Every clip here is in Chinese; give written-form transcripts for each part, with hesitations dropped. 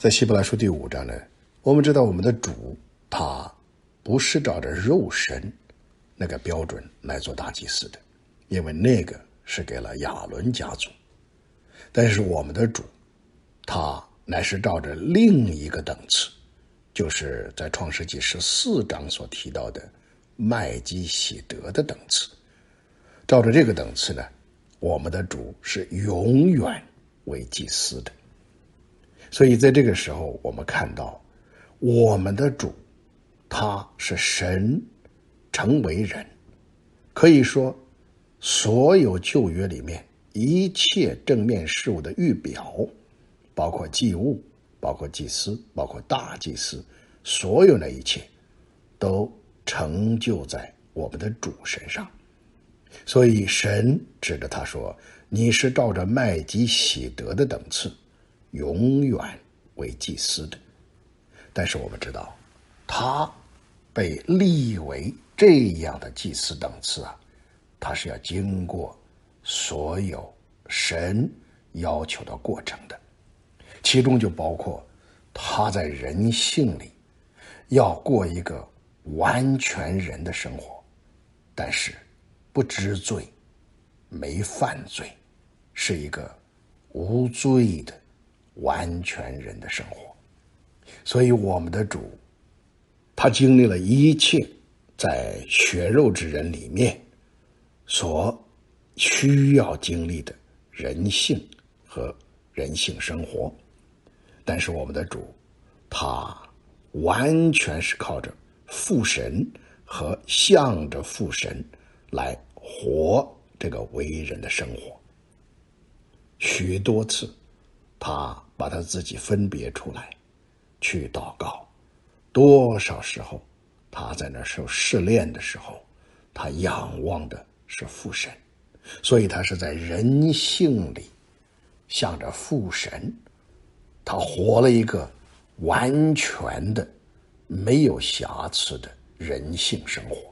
在希伯来书第5章呢，我们知道我们的主他不是照着肉身那个标准来做大祭司的，因为那个是给了亚伦家族。但是我们的主他乃是照着另一个等次，就是在创世纪14章所提到的麦基洗德的等次。照着这个等次呢，我们的主是永远为祭司的。所以在这个时候，我们看到我们的主他是神成为人，可以说所有旧约里面一切正面事物的预表，包括祭物，包括祭司，包括大祭司，所有的一切都成就在我们的主身上。所以神指着他说，你是照着麦基洗德的等次永远为祭司的。但是我们知道他被立为这样的祭司等次啊，他是要经过所有神要求的过程的，其中就包括他在人性里要过一个完全人的生活，但是不知罪，没犯罪，是一个无罪的完全人的生活。所以我们的主他经历了一切在血肉之人里面所需要经历的人性和人性生活，但是我们的主他完全是靠着父神和向着父神来活这个为人的生活。许多次他把他自己分别出来去祷告，多少时候他在那受试炼的时候，他仰望的是父神，所以他是在人性里向着父神，他活了一个完全的没有瑕疵的人性生活。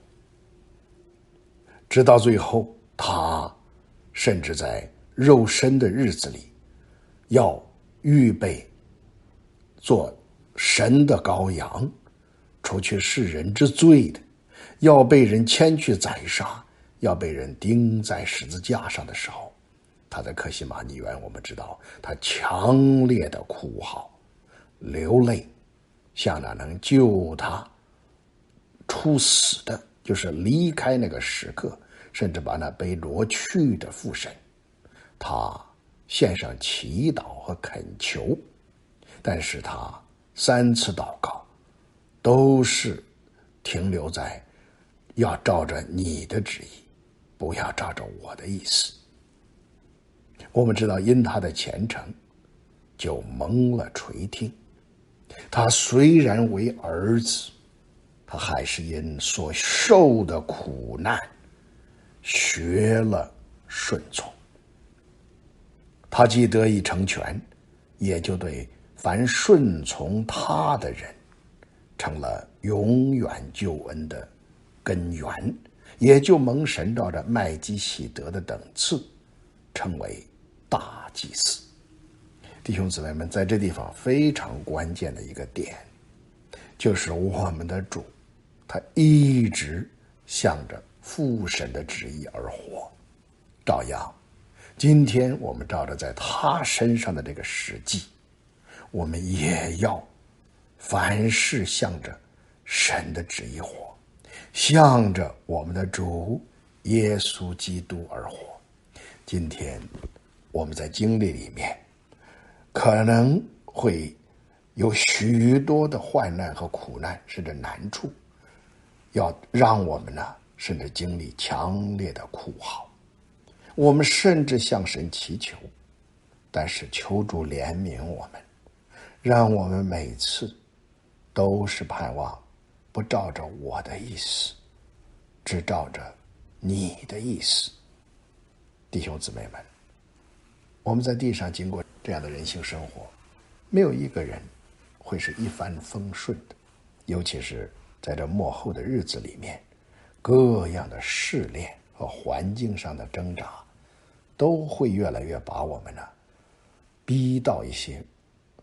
直到最后他甚至在肉身的日子里要预备做神的羔羊，除去世人之罪的，要被人牵去宰杀，要被人钉在十字架上的时候，他在客西马尼园，我们知道他强烈的哭嚎流泪，向那能救他出死的，就是离开那个时刻，甚至把那被夺去的父神，他献上祈祷和恳求。但是他3次祷告都是停留在要照着你的旨意，不要照着我的意思。我们知道因他的虔诚就蒙了垂听，他虽然为儿子，他还是因所受的苦难学了顺从。他既得以成全，也就对凡顺从他的人成了永远救恩的根源，也就蒙神照着麦基洗德的等次称为大祭司。弟兄姊妹们，在这地方非常关键的一个点，就是我们的主他一直向着父神的旨意而活。照样今天我们照着在他身上的这个实际，我们也要凡事向着神的旨意活，向着我们的主耶稣基督而活。今天我们在经历里面可能会有许多的患难和苦难，甚至难处，要让我们呢甚至经历强烈的哭嚎。我们甚至向神祈求，但是求主怜悯我们，让我们每次都是盼望不照着我的意思，只照着你的意思。弟兄姊妹们，我们在地上经过这样的人性生活，没有一个人会是一帆风顺的，尤其是在这末后的日子里面，各样的试炼和环境上的挣扎都会越来越把我们呢逼到一些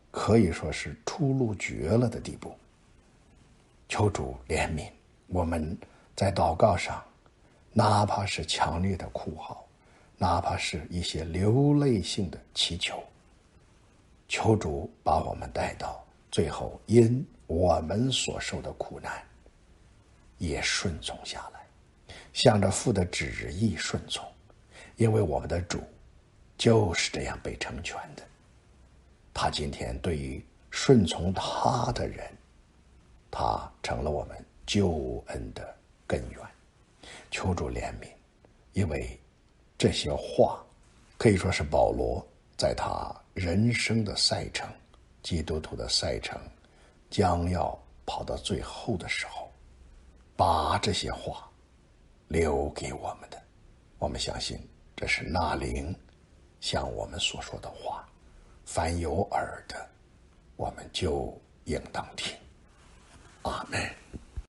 可以说是出路绝了的地步。求主怜悯我们，在祷告上，哪怕是强烈的哭嚎，哪怕是一些流泪性的祈求，求主把我们带到最后，因我们所受的苦难也顺从下来，向着父的旨意顺从，因为我们的主就是这样被成全的。他今天对于顺从他的人，他成了我们救恩的根源。求主怜悯，因为这些话可以说是保罗在他人生的赛程，基督徒的赛程将要跑到最后的时候，把这些话留给我们的。我们相信这是那灵向我们所说的话，凡有耳的，我们就应当听。